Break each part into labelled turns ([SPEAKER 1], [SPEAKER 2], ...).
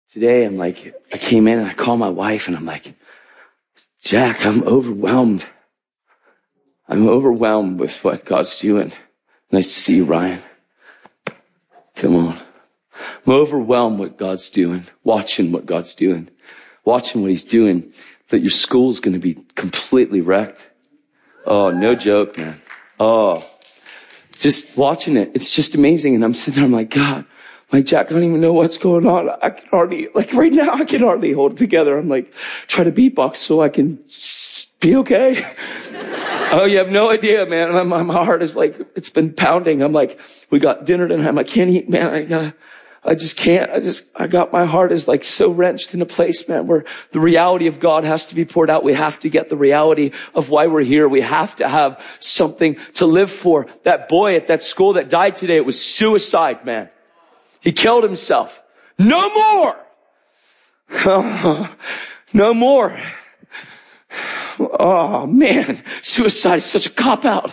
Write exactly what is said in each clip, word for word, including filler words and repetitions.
[SPEAKER 1] today I'm like, I came in and I called my wife and I'm like, Jack, I'm overwhelmed. I'm overwhelmed with what God's doing. Nice to see you, Ryan. Come on. I'm overwhelmed with what God's doing, watching what God's doing, watching what he's doing, that your school's going to be completely wrecked. Oh, no joke, man. Oh, just watching it. It's just amazing. And I'm sitting there, I'm like, God, like, Jack, I don't even know what's going on. I can hardly, like right now, I can hardly hold it together. I'm like, try to beatbox so I can be okay. Oh, you have no idea, man. My, my, my heart is like, it's been pounding. I'm like, we got dinner tonight. I can't eat, man. I gotta, I just can't. I just, I got, my heart is like so wrenched in a place, man, where the reality of God has to be poured out. We have to get the reality of why we're here. We have to have something to live for. That boy at that school that died today, it was suicide, man. He killed himself. No more. Oh, no more. Oh man, suicide is such a cop-out.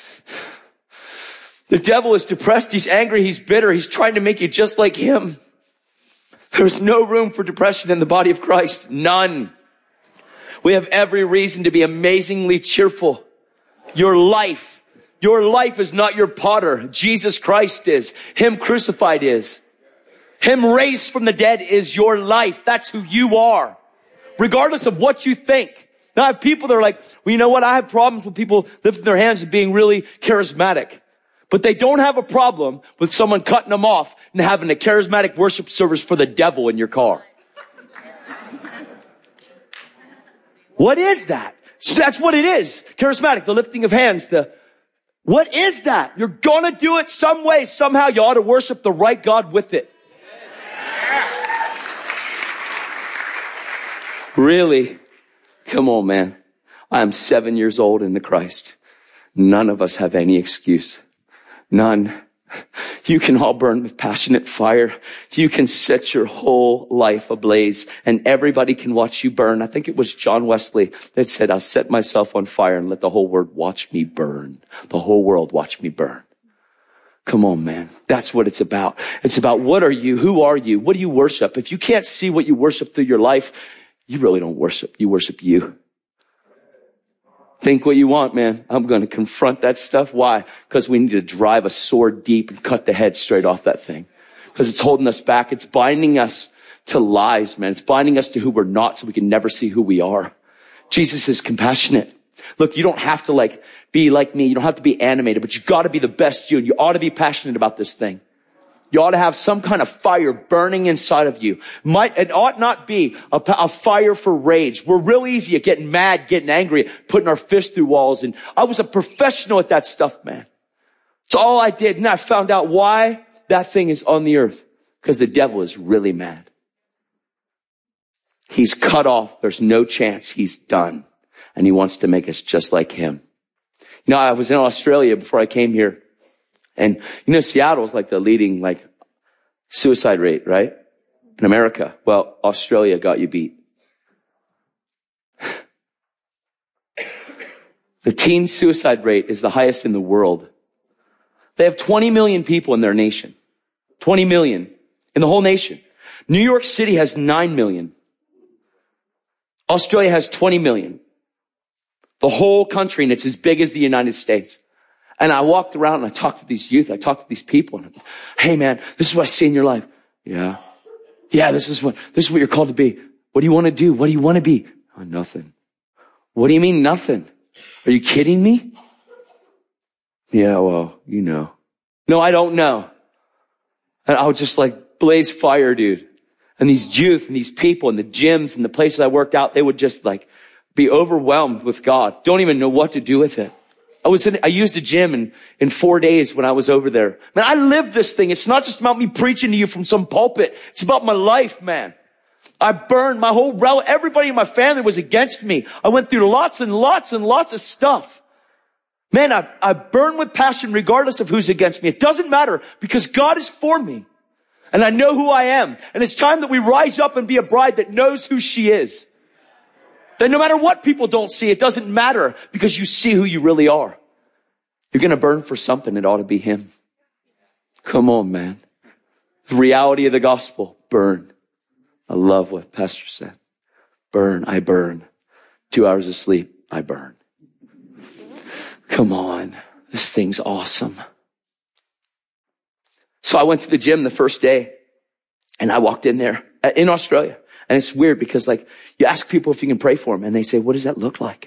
[SPEAKER 1] The devil is depressed. He's angry. He's bitter. He's trying to make you just like him. There's no room for depression in the body of Christ. None. We have every reason to be amazingly cheerful. Your life, your life is not your potter. Jesus Christ is. Him crucified is. Him raised from the dead is your life. That's who you are. Regardless of what you think. Now I have people that are like, well, you know what? I have problems with people lifting their hands and being really charismatic. But they don't have a problem with someone cutting them off and having a charismatic worship service for the devil in your car. What is that? So that's what it is. Charismatic, the lifting of hands, the, what is that? You're gonna do it some way, somehow. You ought to worship the right God with it. Really? Come on, man. I'm seven years old in the Christ. None of us have any excuse. None. You can all burn with passionate fire. You can set your whole life ablaze and everybody can watch you burn. I think it was John Wesley that said, I'll set myself on fire and let the whole world watch me burn. The whole world watch me burn. Come on, man. That's what it's about. It's about what are you? Who are you? What do you worship? If you can't see what you worship through your life, you really don't worship. You worship you. Think what you want, man. I'm going to confront that stuff. Why? Because we need to drive a sword deep and cut the head straight off that thing. Because it's holding us back. It's binding us to lies, man. It's binding us to who we're not so we can never see who we are. Jesus is compassionate. Look, you don't have to like be like me. You don't have to be animated, but you got to be the best you. And you ought to be passionate about this thing. You ought to have some kind of fire burning inside of you. Might, it ought not be a, a fire for rage. We're real easy at getting mad, getting angry, putting our fists through walls. And I was a professional at that stuff, man. It's all I did. And I found out why that thing is on the earth. Because the devil is really mad. He's cut off. There's no chance. He's done. And he wants to make us just like him. You know, I was in Australia before I came here. And, you know, Seattle is like the leading, like, suicide rate, right? In America. Well, Australia got you beat. The teen suicide rate is the highest in the world. They have twenty million people in their nation. twenty million in the whole nation. New York City has nine million. Australia has twenty million. The whole country, and it's as big as the United States. And I walked around and I talked to these youth. I talked to these people. And I'm like, hey, man, this is what I see in your life. Yeah. Yeah, this is what, this is what you're called to be. What do you want to do? What do you want to be? Oh, nothing. What do you mean nothing? Are you kidding me? Yeah, well, you know. No, I don't know. And I would just like blaze fire, dude. And these youth and these people and the gyms and the places I worked out, they would just like be overwhelmed with God. Don't even know what to do with it. I was in, I used a gym in, in four days when I was over there. Man, I live this thing. It's not just about me preaching to you from some pulpit. It's about my life, man. I burned my whole rel, everybody in my family was against me. I went through lots and lots and lots of stuff. Man, I, I burn with passion regardless of who's against me. It doesn't matter because God is for me. And I know who I am. And it's time that we rise up and be a bride that knows who she is. That no matter what people don't see, it doesn't matter because you see who you really are. You're going to burn for something. It ought to be him. Come on, man. The reality of the gospel, burn. I love what Pastor said. Burn, I burn. Two hours of sleep, I burn. Come on. This thing's awesome. So I went to the gym the first day and I walked in there in Australia. And it's weird because like you ask people if you can pray for them and they say, what does that look like?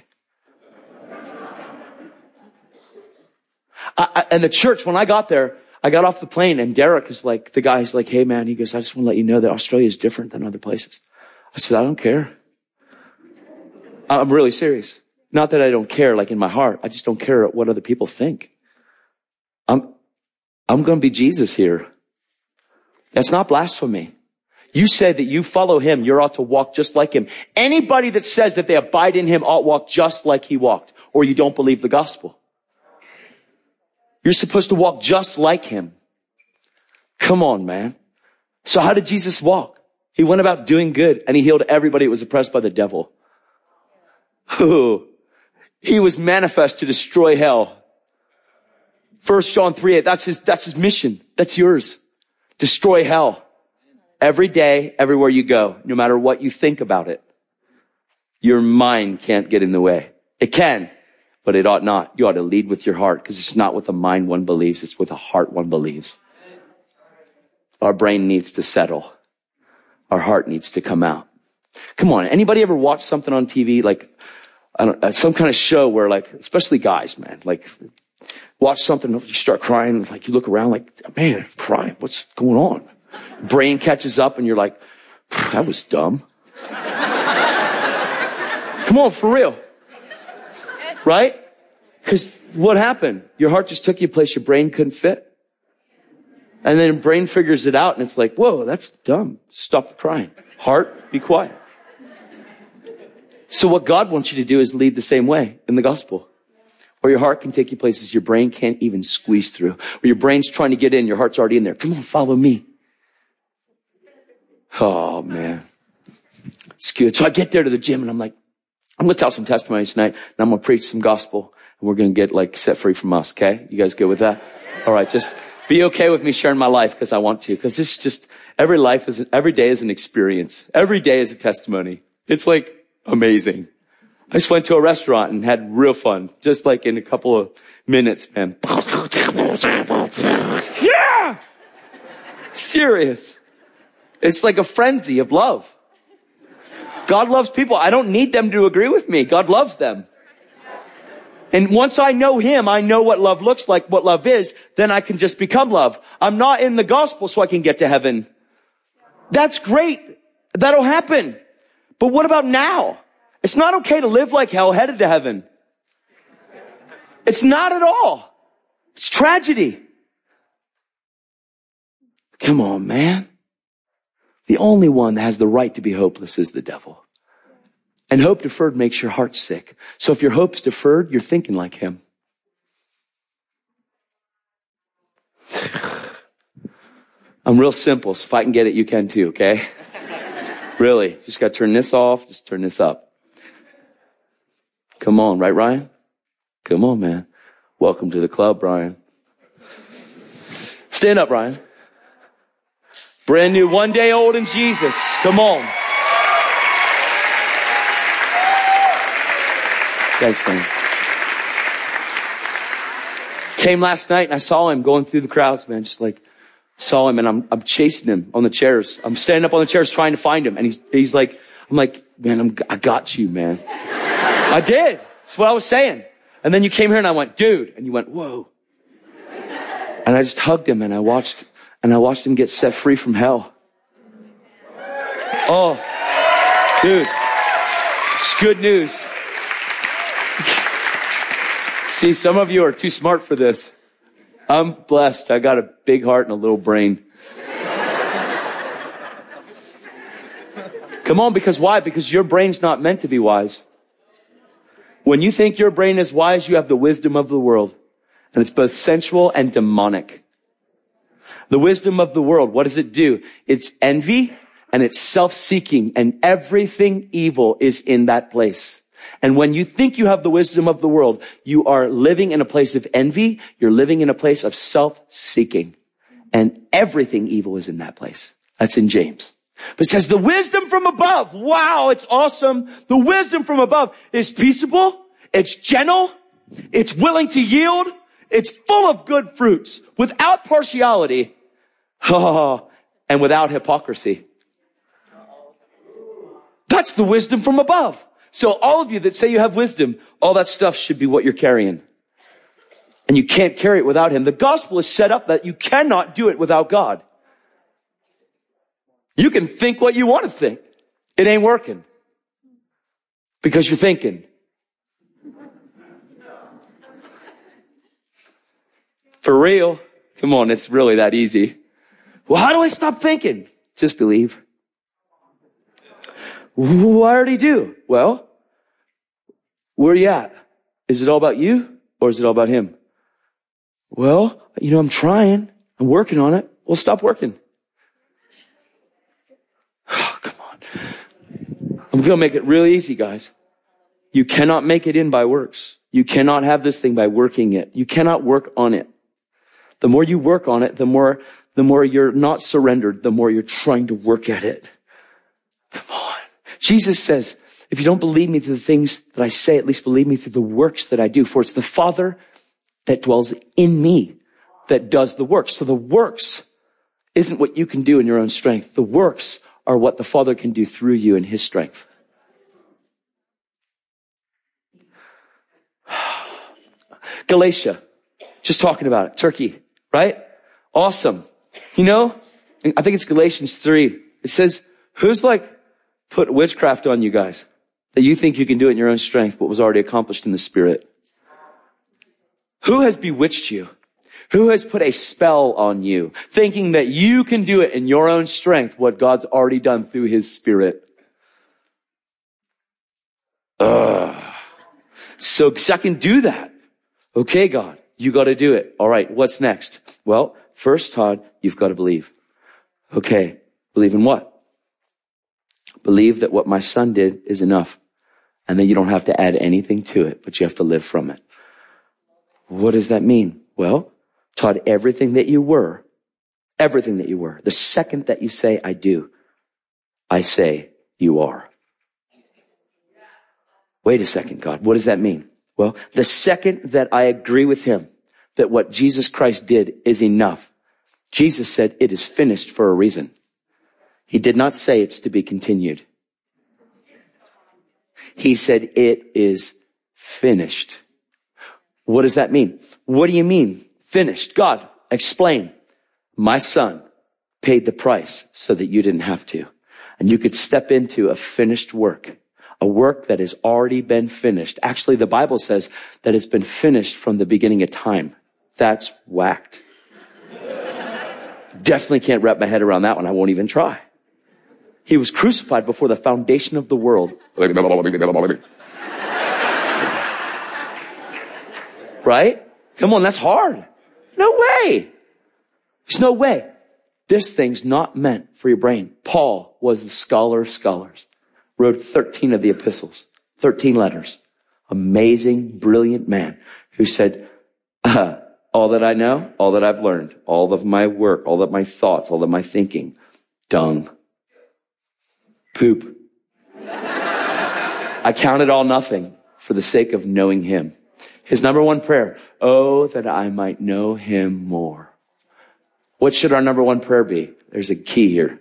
[SPEAKER 1] I, I, and the church, when I got there, I got off the plane and Derek is like, the guy's like, hey man, he goes, I just want to let you know that Australia is different than other places. I said, I don't care. I'm really serious. Not that I don't care, like in my heart. I just don't care what other people think. I'm, I'm going to be Jesus here. That's not blasphemy. You say that you follow him, you ought to walk just like him. Anybody that says that they abide in him ought walk just like he walked, or you don't believe the gospel. You're supposed to walk just like him. Come on, man. So how did Jesus walk? He went about doing good and he healed everybody that was oppressed by the devil. Ooh. He was manifest to destroy hell. First John three eight, that's his, that's his mission. That's yours. Destroy hell. Every day, everywhere you go, no matter what you think about it. Your mind can't get in the way. It can, but it ought not. You ought to lead with your heart because it's not with a mind one believes. It's with a heart one believes. Our brain needs to settle. Our heart needs to come out. Come on. Anybody ever watch something on T V? Like, I don't, some kind of show where like, especially guys, man, like watch something, you start crying, like you look around like, man, I'm crying. What's going on? Brain catches up and you're like, that was dumb. Come on, for real. Right? Because what happened? Your heart just took you a place your brain couldn't fit. And then brain figures it out and it's like, whoa, that's dumb. Stop the crying. Heart, be quiet. So what God wants you to do is lead the same way in the gospel. Where your heart can take you places your brain can't even squeeze through. Where your brain's trying to get in, your heart's already in there. Come on, follow me. Oh, man. It's good. So I get there to the gym and I'm like, I'm going to tell some testimonies tonight and I'm going to preach some gospel and we're going to get like set free from us. Okay. You guys good with that? All right. Just be okay with me sharing my life because I want to, because this is just every life is, every day is an experience. Every day is a testimony. It's like amazing. I just went to a restaurant and had real fun. Just like in a couple of minutes, man. Yeah. Serious. It's like a frenzy of love. God loves people. I don't need them to agree with me. God loves them. And once I know him, I know what love looks like, what love is, then I can just become love. I'm not in the gospel so I can get to heaven. That's great. That'll happen. But what about now? It's not okay to live like hell headed to heaven. It's not at all. It's tragedy. Come on, man. The only one that has the right to be hopeless is the devil. And hope deferred makes your heart sick. So if your hope's deferred, you're thinking like him. I'm real simple, so if I can get it, you can too, okay? Really. Just got to turn this off, just turn this up. Come on, right, Ryan? Come on, man. Welcome to the club, Ryan. Stand up, Ryan. Brand new, one day old in Jesus. Come on. Thanks, man. Came last night and I saw him going through the crowds, man. Just like, saw him and I'm, I'm chasing him on the chairs. I'm standing up on the chairs trying to find him. And he's, he's like, I'm like, man, I'm, I got you, man. I did. That's what I was saying. And then you came here and I went, dude. And you went, whoa. And I just hugged him and I watched, and I watched him get set free from hell. Oh, dude, it's good news. See, some of you are too smart for this. I'm blessed. I got a big heart and a little brain. Come on, because why? Because your brain's not meant to be wise. When you think your brain is wise, you have the wisdom of the world. And it's both sensual and demonic. The wisdom of the world, what does it do? It's envy and it's self-seeking, and everything evil is in that place. And when you think you have the wisdom of the world, you are living in a place of envy. You're living in a place of self-seeking. And everything evil is in that place. That's in James. But it says the wisdom from above. Wow, it's awesome. The wisdom from above is peaceable. It's gentle. It's willing to yield. It's full of good fruits, without partiality, and without hypocrisy. That's the wisdom from above. So all of you that say you have wisdom, all that stuff should be what you're carrying. And you can't carry it without him. The gospel is set up that you cannot do it without God. You can think what you want to think. It ain't working. Because you're thinking. For real. Come on, it's really that easy. Well, how do I stop thinking? Just believe. Well, I already do. Well, where are you at? Is it all about you or is it all about him? Well, you know, I'm trying. I'm working on it. Well, stop working. Oh, come on. I'm going to make it really easy, guys. You cannot make it in by works. You cannot have this thing by working it. You cannot work on it. The more you work on it, the more, the more you're not surrendered, the more you're trying to work at it. Come on. Jesus says, if you don't believe me through the things that I say, at least believe me through the works that I do. For it's the Father that dwells in me that does the works. So the works isn't what you can do in your own strength. The works are what the Father can do through you in his strength. Galatia, just talking about it. Turkey, right? Awesome. You know, I think it's Galatians three. It says, who's like put witchcraft on you guys that you think you can do it in your own strength, what was already accomplished in the Spirit? Who has bewitched you? Who has put a spell on you, thinking that you can do it in your own strength, what God's already done through his Spirit? Ugh. So I can do that. Okay, God, you got to do it. All right, what's next? Well, first, Todd, you've got to believe. Okay, believe in what? Believe that what my son did is enough. And then you don't have to add anything to it, but you have to live from it. What does that mean? Well, Todd, everything that you were, everything that you were, the second that you say, I do, I say, you are. Wait a second, God, what does that mean? Well, the second that I agree with him that what Jesus Christ did is enough, Jesus said it is finished for a reason. He did not say it's to be continued. He said it is finished. What does that mean? What do you mean? Finished. God, explain. My son paid the price so that you didn't have to. And you could step into a finished work. A work that has already been finished. Actually, the Bible says that it's been finished from the beginning of time. That's whacked. Definitely can't wrap my head around that one. I won't even try. He was crucified before the foundation of the world. Right? Come on, that's hard. No way. There's no way. This thing's not meant for your brain. Paul was the scholar of scholars. Wrote thirteen of the epistles. thirteen letters. Amazing, brilliant man who said, uh, all that I know, all that I've learned, all of my work, all of my thoughts, all of my thinking, dung. Poop. I count it all nothing for the sake of knowing him. His number one prayer, oh, that I might know him more. What should our number one prayer be? There's a key here.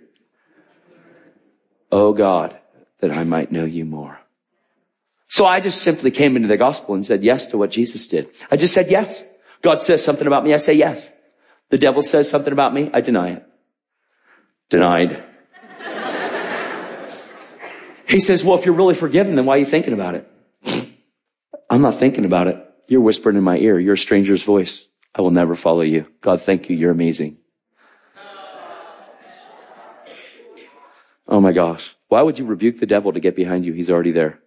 [SPEAKER 1] Oh God, that I might know you more. So I just simply came into the gospel and said yes to what Jesus did. I just said yes. God says something about me, I say yes. The devil says something about me, I deny it. Denied. He says, well, if you're really forgiven, then why are you thinking about it? I'm not thinking about it. You're whispering in my ear. You're a stranger's voice. I will never follow you. God, thank you. You're amazing. Oh my gosh. Why would you rebuke the devil to get behind you? He's already there.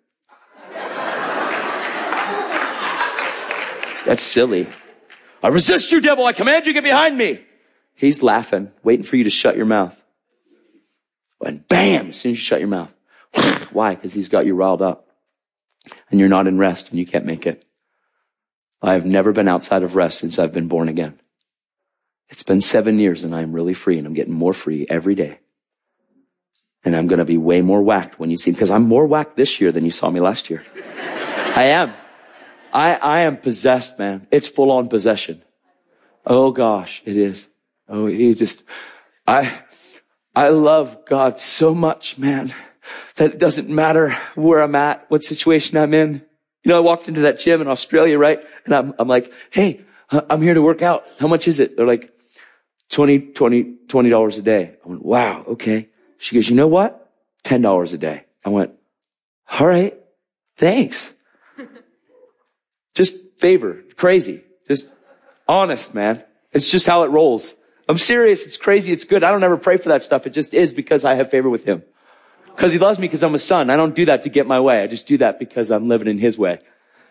[SPEAKER 1] That's silly. I resist you, devil. I command you, get behind me. He's laughing, waiting for you to shut your mouth. And bam, as soon as you shut your mouth. Why? Because he's got you riled up. And you're not in rest and you can't make it. I have never been outside of rest since I've been born again. It's been seven years and I'm really free and I'm getting more free every day. And I'm going to be way more whacked when you see me, because I'm more whacked this year than you saw me last year. I am. I, I am possessed, man. It's full on possession. Oh gosh, it is. Oh, he just, I, I love God so much, man, that it doesn't matter where I'm at, what situation I'm in. You know, I walked into that gym in Australia, right? And I'm, I'm like, hey, I'm here to work out. How much is it? They're like, twenty, twenty, twenty dollars a day. I went, wow, okay. She goes, you know what? ten dollars a day. I went, all right, thanks. Just favor, crazy, just honest, man. It's just how it rolls. I'm serious. It's crazy. It's good. I don't ever pray for that stuff. It just is because I have favor with him. Because he loves me because I'm a son. I don't do that to get my way. I just do that because I'm living in his way.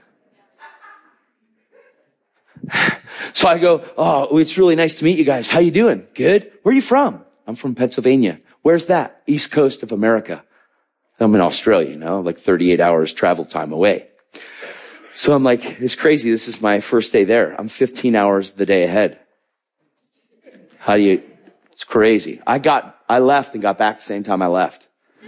[SPEAKER 1] So I go, oh, it's really nice to meet you guys. How you doing? Good. Where are you from? I'm from Pennsylvania. Where's that? East coast of America. I'm in Australia, you know, like thirty-eight hours travel time away. So I'm like, it's crazy. This is my first day there. I'm fifteen hours the day ahead. How do you, it's crazy. I got, I left and got back the same time I left.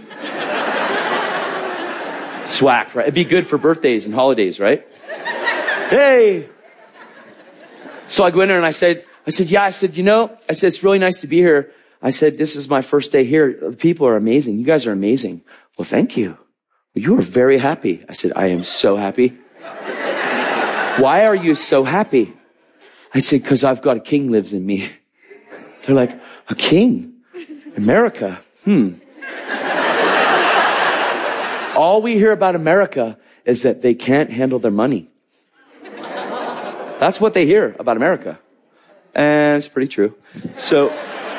[SPEAKER 1] Swag, right? It'd be good for birthdays and holidays, right? Hey. So I go in there and I said, I said, yeah, I said, you know, I said, it's really nice to be here. I said, this is my first day here. The people are amazing. You guys are amazing. Well, thank you. You are very happy. I said, I am so happy. Why are you so happy? I said, because I've got a king lives in me. They're like, a king? America? Hmm. All we hear about America is that they can't handle their money. That's what they hear about America. And it's pretty true. So,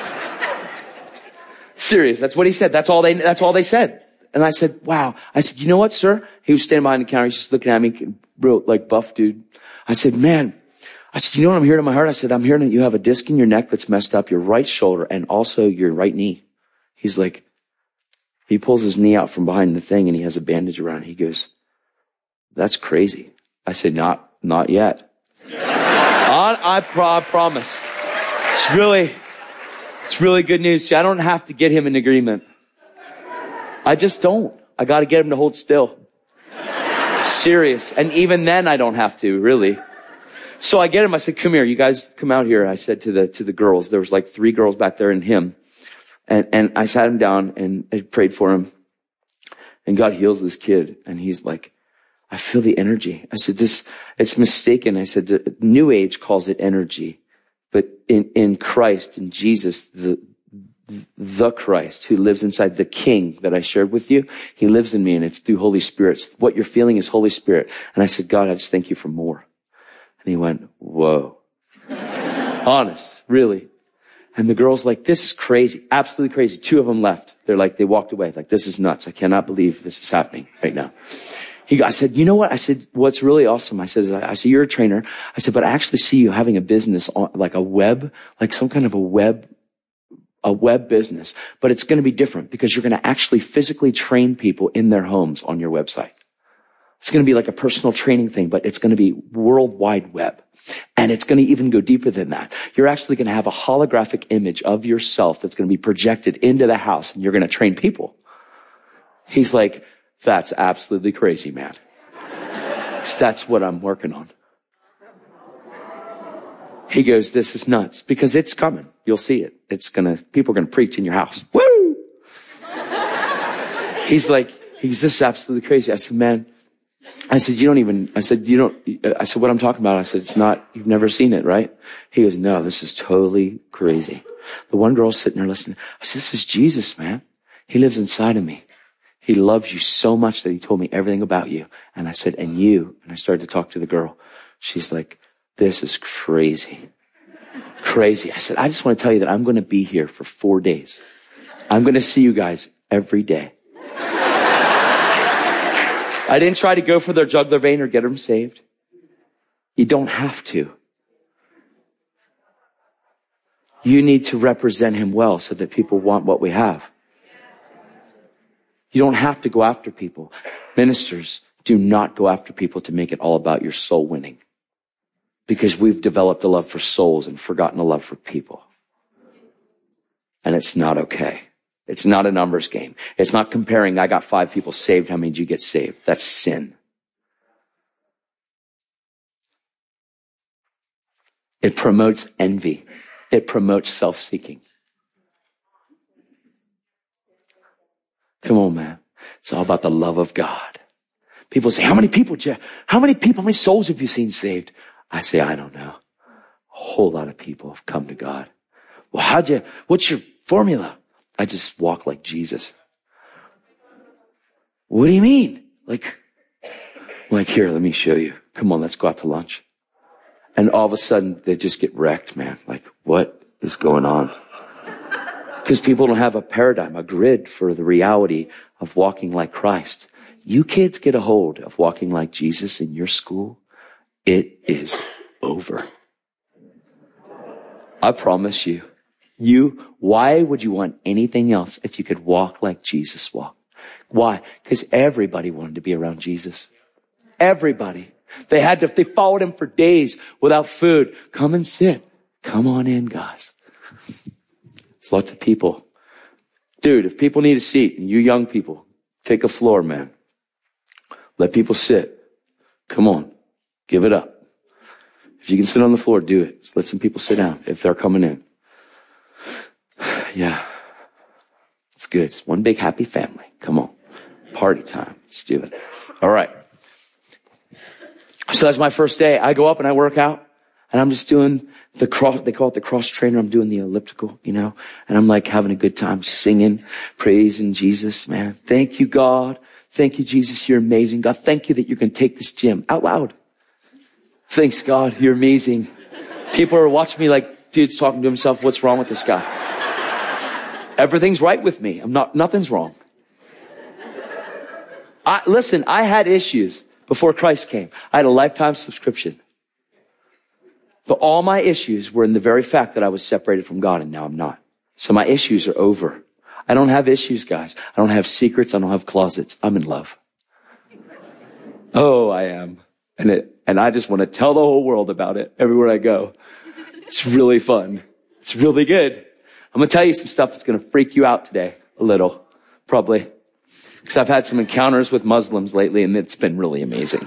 [SPEAKER 1] serious. That's what he said. That's all they, that's all they said. And I said, wow. I said, you know what, sir? He was standing behind the counter. He's just looking at me, real, like, buff dude. I said, man, I said, you know what I'm hearing in my heart? I said, I'm hearing that you have a disc in your neck that's messed up, your right shoulder, and also your right knee. He's like, he pulls his knee out from behind the thing and he has a bandage around it. He goes, that's crazy. I said, not, not yet. I, I, pro- I promise. It's really, it's really good news. See, I don't have to get him in agreement. I just don't. I got to get him to hold still. Serious. And even then I don't have to, really. So I get him. I said, come here. You guys come out here. I said to the, to the girls, there was like three girls back there and him. And, and I sat him down and I prayed for him. And God heals this kid. And he's like, I feel the energy. I said, this, it's mistaken. I said, the New Age calls it energy. But in, in Christ, in Jesus, the, the Christ who lives inside the King that I shared with you, he lives in me and it's through Holy Spirit. What you're feeling is Holy Spirit. And I said, God, I just thank you for more. And he went, whoa. Honest, really. And the girl's like, this is crazy. Absolutely crazy. Two of them left. They're like, they walked away. Like, this is nuts. I cannot believe this is happening right now. He, I said, you know what? I said, what's really awesome. I said, I see you're a trainer. I said, but I actually see you having a business on, like a web, like some kind of a web, a web business, but it's going to be different because you're going to actually physically train people in their homes on your website. It's going to be like a personal training thing, but it's going to be World Wide Web. And it's going to even go deeper than that. You're actually going to have a holographic image of yourself that's going to be projected into the house and you're going to train people. He's like, that's absolutely crazy, man. That's what I'm working on. He goes, this is nuts because it's coming. You'll see it. It's going to, people are going to preach in your house. Woo! He's like, he's this is absolutely crazy. I said, man, I said, you don't even, I said, you don't, I said, what I'm talking about, I said, it's not, you've never seen it, right? He goes, no, this is totally crazy. The one girl's sitting there listening. I said, this is Jesus, man. He lives inside of me. He loves you so much that he told me everything about you. And I said, and you, and I started to talk to the girl. She's like, this is crazy. Crazy. I said, I just want to tell you that I'm going to be here for four days. I'm going to see you guys every day. I didn't try to go for their jugular vein or get them saved. You don't have to. You need to represent him well so that people want what we have. You don't have to go after people. Ministers, do not go after people to make it all about your soul winning. Because we've developed a love for souls and forgotten a love for people. And it's not okay. It's not a numbers game. It's not comparing, I got five people saved, how many did you get saved? That's sin. It promotes envy. It promotes self-seeking. Come on, man. It's all about the love of God. People say, how many people, Jeff? How many people, how many souls have you seen saved? I say, I don't know. A whole lot of people have come to God. Well, how'd you, what's your formula? I just walk like Jesus. What do you mean? Like, like here, let me show you. Come on, let's go out to lunch. And all of a sudden, they just get wrecked, man. Like, what is going on? Because people don't have a paradigm, a grid for the reality of walking like Christ. You kids get a hold of walking like Jesus in your school, it is over. I promise you. You, why would you want anything else if you could walk like Jesus walked? Why? Because everybody wanted to be around Jesus. Everybody. They had to, they followed him for days without food. Come and sit. Come on in, guys. There's lots of people. Dude, if people need a seat, and you young people, take a floor, man. Let people sit. Come on. Give it up. If you can sit on the floor, do it. Just let some people sit down if they're coming in. Yeah. It's good. It's one big happy family. Come on. Party time. Let's do it. All right. So that's my first day. I go up and I work out. And I'm just doing the cross, they call it the cross trainer. I'm doing the elliptical, you know, and I'm like having a good time singing, praising Jesus, man. Thank you, God. Thank you, Jesus. You're amazing. God, thank you that you can take this gym out loud. Thanks, God. You're amazing. People are watching me like, dude's talking to himself. What's wrong with this guy? Everything's right with me. I'm not, nothing's wrong. I, listen, I had issues before Christ came. I had a lifetime subscription. But all my issues were in the very fact that I was separated from God, and now I'm not. So my issues are over. I don't have issues, guys. I don't have secrets. I don't have closets. I'm in love. Oh, I am. And it, and I just want to tell the whole world about it everywhere I go. It's really fun. It's really good. I'm going to tell you some stuff that's going to freak you out today. A little. Probably. Because I've had some encounters with Muslims lately, and it's been really amazing.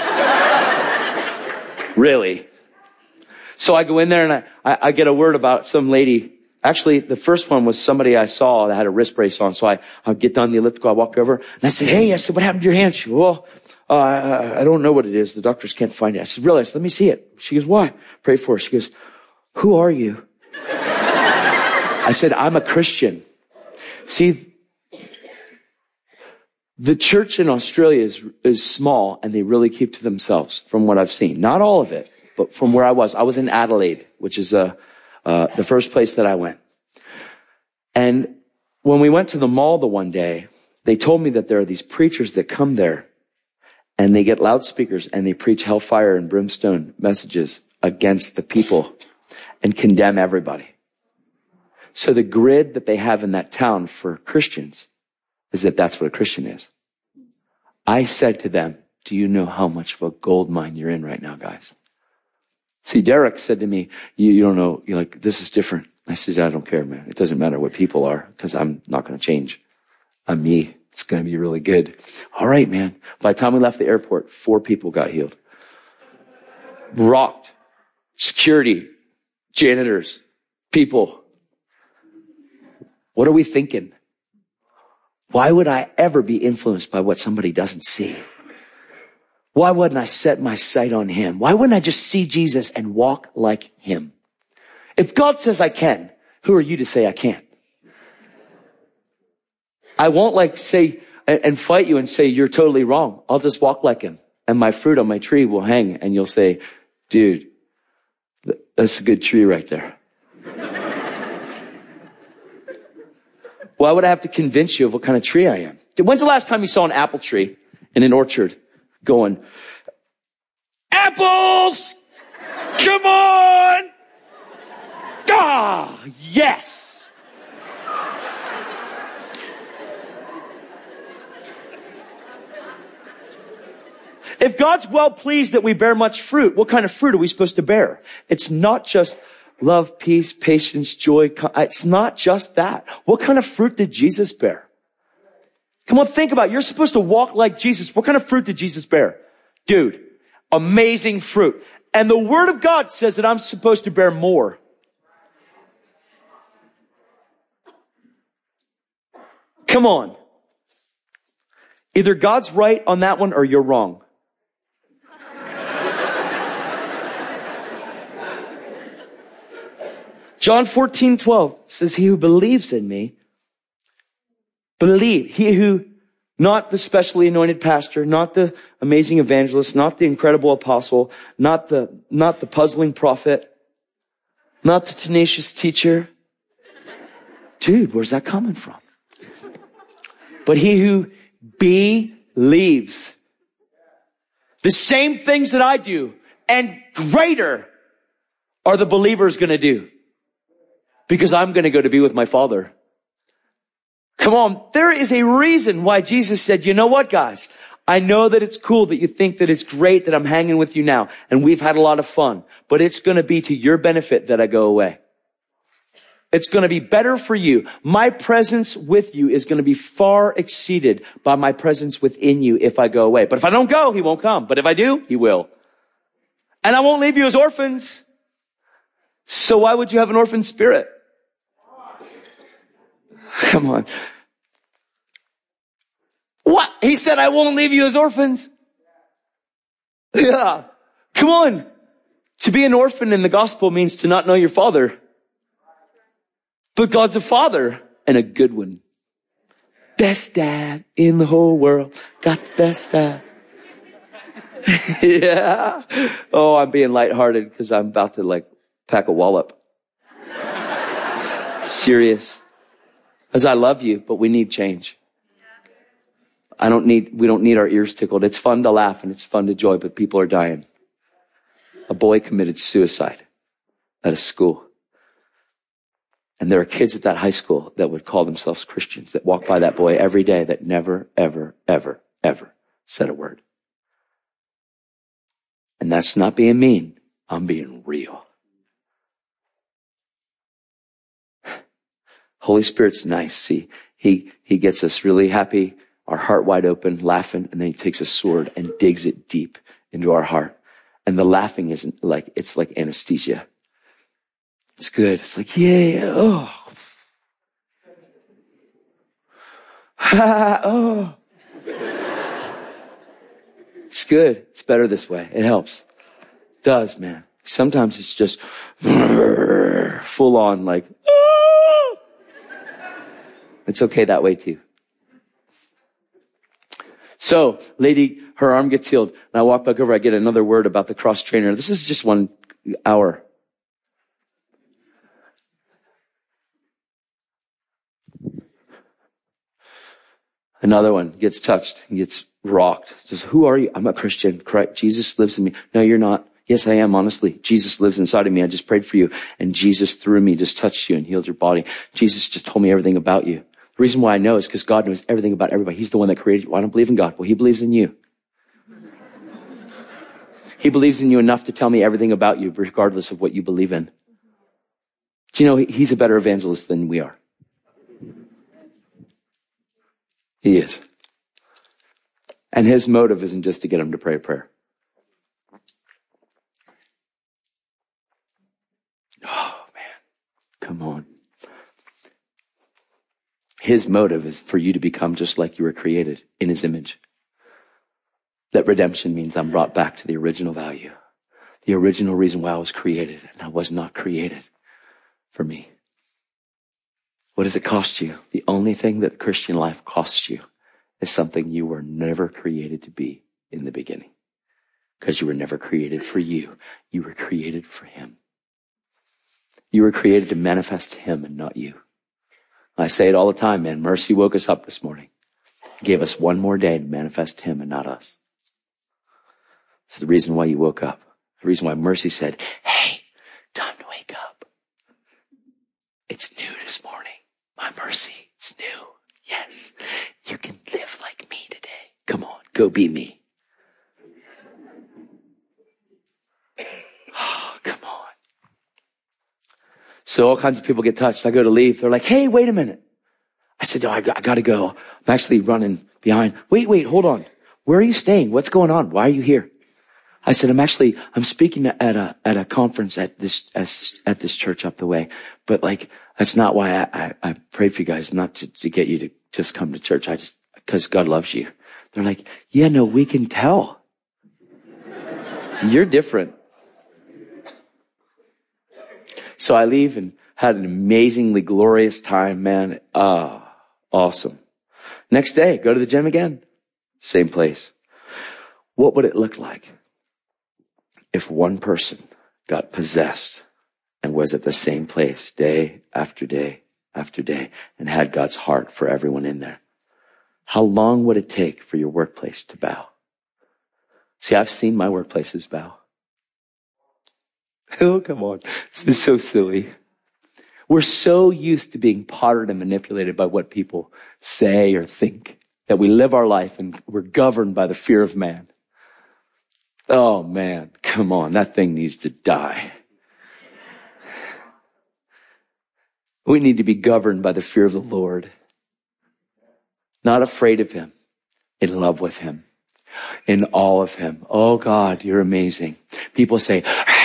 [SPEAKER 1] Really. So I go in there and I, I, I get a word about some lady. Actually, the first one was somebody I saw that had a wrist brace on. So I, I get done the elliptical. I walk over and I said, hey, I said, what happened to your hand? She goes, well, uh, I, I don't know what it is. The doctors can't find it. I said, really? I said, let me see it. She goes, why? Pray for her. She goes, who are you? I said, I'm a Christian. See, the church in Australia is, is small and they really keep to themselves from what I've seen. Not all of it. But from where I was, I was in Adelaide, which is uh, uh, the first place that I went. And when we went to the mall the one day, they told me that there are these preachers that come there and they get loudspeakers and they preach hellfire and brimstone messages against the people and condemn everybody. So the grid that they have in that town for Christians is that that's what a Christian is. I said to them, do you know how much of a gold mine you're in right now, guys? See, Derek said to me, you, you don't know, you're like, this is different. I said, I don't care, man. It doesn't matter what people are because I'm not going to change. I'm me. It's going to be really good. All right, man. By the time we left the airport, four people got healed. Rocked. Security. Janitors. People. What are we thinking? Why would I ever be influenced by what somebody doesn't see? Why wouldn't I set my sight on him? Why wouldn't I just see Jesus and walk like him? If God says I can, who are you to say I can't? I won't like say and fight you and say you're totally wrong. I'll just walk like him and my fruit on my tree will hang and you'll say, dude, that's a good tree right there. Why would I have to convince you of what kind of tree I am? When's the last time you saw an apple tree in an orchard? Going, apples! Come on! Ah, yes! If God's well pleased that we bear much fruit, what kind of fruit are we supposed to bear? It's not just love, peace, patience, joy. It's not just that. What kind of fruit did Jesus bear? Come on, think about it. You're supposed to walk like Jesus. What kind of fruit did Jesus bear? Dude, amazing fruit. And the Word of God says that I'm supposed to bear more. Come on. Either God's right on that one or you're wrong. John fourteen twelve says, he who believes in me, believe. He who, not the specially anointed pastor, not the amazing evangelist, not the incredible apostle, not the, not the puzzling prophet, not the tenacious teacher. Dude, where's that coming from? But he who believes the same things that I do and greater are the believers going to do. Because I'm going to go to be with my Father. Come on. There is a reason why Jesus said, you know what, guys? I know that it's cool that you think that it's great that I'm hanging with you now. And we've had a lot of fun. But it's going to be to your benefit that I go away. It's going to be better for you. My presence with you is going to be far exceeded by my presence within you if I go away. But if I don't go, he won't come. But if I do, he will. And I won't leave you as orphans. So why would you have an orphan spirit? Come on. What? He said, I won't leave you as orphans. Yeah. Come on. To be an orphan in the gospel means to not know your father. But God's a father and a good one. Best dad in the whole world. Got the best dad. Yeah. Oh, I'm being lighthearted because I'm about to like pack a wallop. Serious. Because I love you, but we need change. I don't need, we don't need our ears tickled. It's fun to laugh and it's fun to joy, but people are dying. A boy committed suicide at a school. And there are kids at that high school that would call themselves Christians that walk by that boy every day that never, ever, ever, ever said a word. And that's not being mean. I'm being real. Holy Spirit's nice. See, he, he gets us really happy, our heart wide open, laughing, and then he takes a sword and digs it deep into our heart. And the laughing isn't like, it's like anesthesia. It's good. It's like, yeah, oh. Ha, oh. It's good. It's better this way. It helps. It does, man. Sometimes it's just full on like, oh. It's okay that way too. So, lady, her arm gets healed. And I walk back over, I get another word about the cross trainer. This is just one hour. Another one gets touched, gets rocked. Says, who are you? I'm a Christian. Christ, Jesus lives in me. No, you're not. Yes, I am, honestly. Jesus lives inside of me. I just prayed for you. And Jesus through me just touched you and healed your body. Jesus just told me everything about you. The reason why I know is because God knows everything about everybody. He's the one that created you. Well, I don't believe in God. Well, he believes in you. He believes in you enough to tell me everything about you, regardless of what you believe in. Do you know he's a better evangelist than we are? He is. And his motive isn't just to get him to pray a prayer. Oh, man. Come on. His motive is for you to become just like you were created in his image. That redemption means I'm brought back to the original value. The original reason why I was created. And I was not created for me. What does it cost you? The only thing that Christian life costs you is something you were never created to be in the beginning. Because you were never created for you. You were created for him. You were created to manifest him and not you. I say it all the time, man. Mercy woke us up this morning. Gave us one more day to manifest him and not us. It's the reason why you woke up. The reason why Mercy said, hey, time to wake up. It's new this morning. My mercy, it's new. Yes, you can live like me today. Come on, go be me. Oh, come on. So all kinds of people get touched. I go to leave. They're like, hey, wait a minute. I said, no, I got, I got to go. I'm actually running behind. Wait, wait, hold on. Where are you staying? What's going on? Why are you here? I said, I'm actually, I'm speaking at a, at a conference at this, at this church up the way. But like, that's not why I, I, I prayed for you guys, not to, to get you to just come to church. I just, because God loves you. They're like, yeah, no, we can tell. You're different. So I leave and had an amazingly glorious time, man. Ah, awesome. Next day, go to the gym again. Same place. What would it look like if one person got possessed and was at the same place day after day after day and had God's heart for everyone in there? How long would it take for your workplace to bow? See, I've seen my workplaces bow. Oh, come on. This is so silly. We're so used to being pottered and manipulated by what people say or think that we live our life and we're governed by the fear of man. Oh, man, come on. That thing needs to die. We need to be governed by the fear of the Lord. Not afraid of him, in love with him, in awe of him. Oh, God, you're amazing. People say,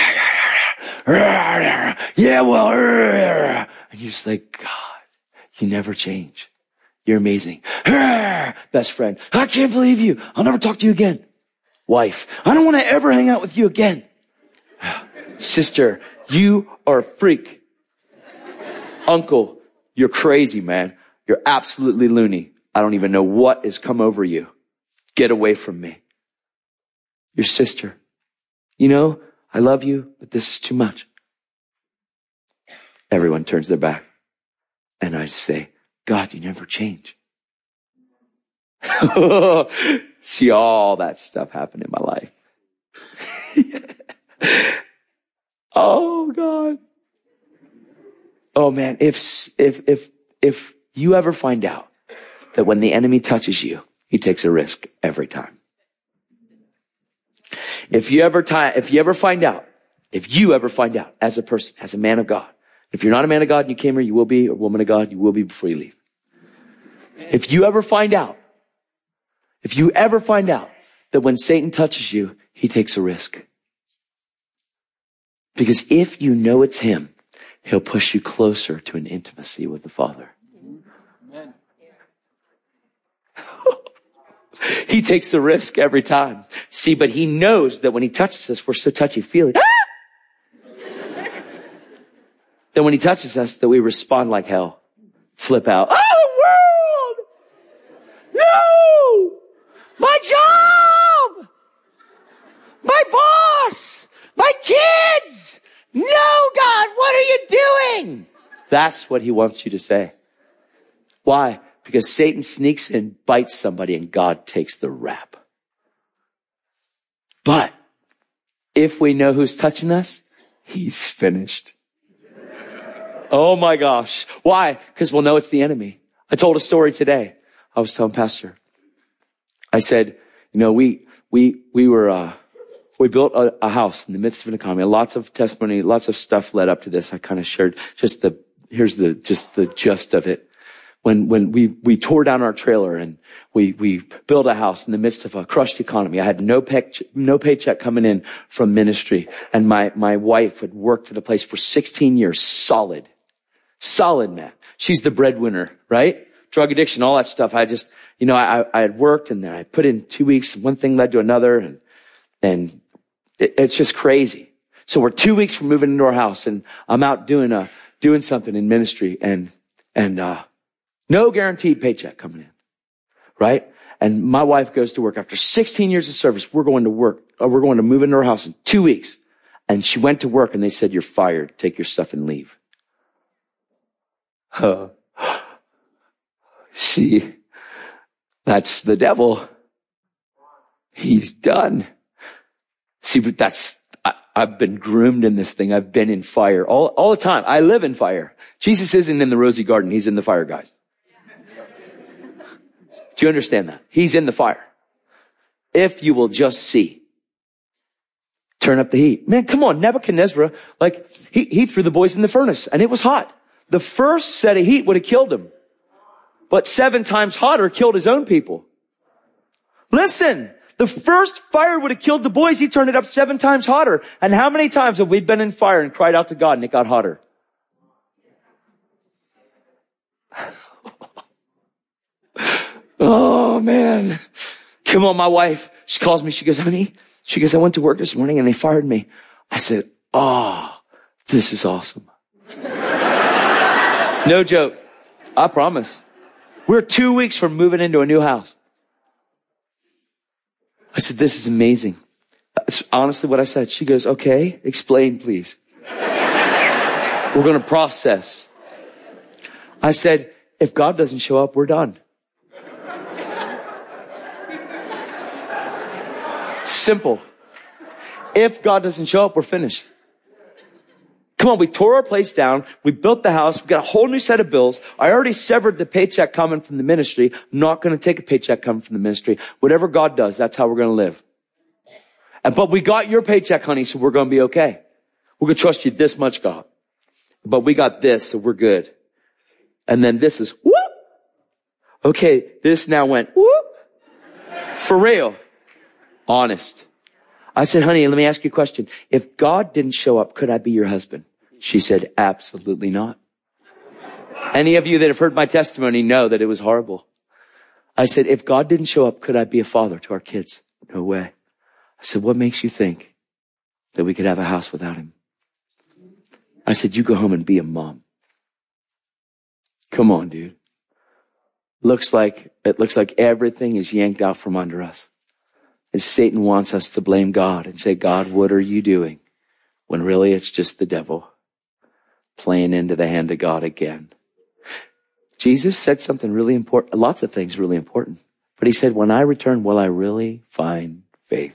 [SPEAKER 1] yeah, well, and you're just like, God, you never change. You're amazing. Best friend, I can't believe you. I'll never talk to you again. Wife, I don't want to ever hang out with you again. Sister, you are a freak. Uncle, you're crazy, man. You're absolutely loony. I don't even know what has come over you. Get away from me. Your sister, you know, I love you, but this is too much. Everyone turns their back. And I say, God, you never change. See all that stuff happen in my life. Oh, God. Oh, man, if, if, if, if you ever find out that when the enemy touches you, he takes a risk every time. If you ever tie, if you ever find out, if you ever find out as a person, as a man of God, if you're not a man of God and you came here, you will be, or woman of God, you will be before you leave. If you ever find out, if you ever find out that when Satan touches you, he takes a risk. Because if you know it's him, he'll push you closer to an intimacy with the Father. Amen. He takes a risk every time. See, but he knows that when he touches us, we're so touchy-feely. Ah! That when he touches us, that we respond like hell. Flip out. Oh, the world! No! My job! My boss! My kids! No, God, what are you doing? That's what he wants you to say. Why? Because Satan sneaks in, bites somebody, and God takes the rap. But if we know who's touching us, he's finished. Oh my gosh. Why? Because we'll know it's the enemy. I told a story today. I was telling Pastor. I said, you know, we, we, we were, uh, we built a, a house in the midst of an economy. Lots of testimony, lots of stuff led up to this. I kind of shared just the, here's the, just the gist of it. When, when we, we tore down our trailer and we, we built a house in the midst of a crushed economy. I had no pay, no paycheck coming in from ministry. And my, my wife had worked at a place for sixteen years, solid, solid, man. She's the breadwinner, right? Drug addiction, all that stuff. I just, you know, I, I had worked and then I put in two weeks. One thing led to another and, and it, it's just crazy. So we're two weeks from moving into our house and I'm out doing a, doing something in ministry and, and, uh, no guaranteed paycheck coming in, right? And my wife goes to work after sixteen years of service. We're going to work. Uh, we're going to move into our house in two weeks. And she went to work and they said, you're fired. Take your stuff and leave. Uh, see, that's the devil. He's done. See, but that's, I, I've been groomed in this thing. I've been in fire all, all the time. I live in fire. Jesus isn't in the rosy garden. He's in the fire, guys. Do you understand that? He's in the fire. If you will just see. Turn up the heat. Man, come on, Nebuchadnezzar, like, he, he threw the boys in the furnace and it was hot. The first set of heat would have killed him. But seven times hotter killed his own people. Listen, the first fire would have killed the boys. He turned it up seven times hotter. And how many times have we been in fire and cried out to God and it got hotter? Oh, man. Come on, my wife. She calls me. She goes, honey, she goes, I went to work this morning and they fired me. I said, oh, this is awesome. No joke. I promise. We're two weeks from moving into a new house. I said, this is amazing. That's honestly what I said. She goes, okay, explain, please. We're going to process. I said, if God doesn't show up, we're done. Simple. If God doesn't show up, we're finished. Come on, we tore our place down. We built the house. We got a whole new set of bills. I already severed the paycheck coming from the ministry. I'm not going to take a paycheck coming from the ministry. Whatever God does, that's how we're going to live. And, but we got your paycheck, honey, so we're going to be okay. We're going to trust you this much, God. But we got this, so we're good. And then this is, whoop. Okay, this now went, whoop. For real. Honest. I said, honey, let me ask you a question. If God didn't show up, could I be your husband? She said, absolutely not. Any of you that have heard my testimony know that it was horrible. I said, if God didn't show up, could I be a father to our kids? No way. I said, what makes you think that we could have a house without him? I said, you go home and be a mom. Come on, dude. Looks like, it looks like everything is yanked out from under us. And Satan wants us to blame God and say, God, what are you doing? When really it's just the devil playing into the hand of God again. Jesus said something really important, lots of things really important. But he said, when I return, will I really find faith?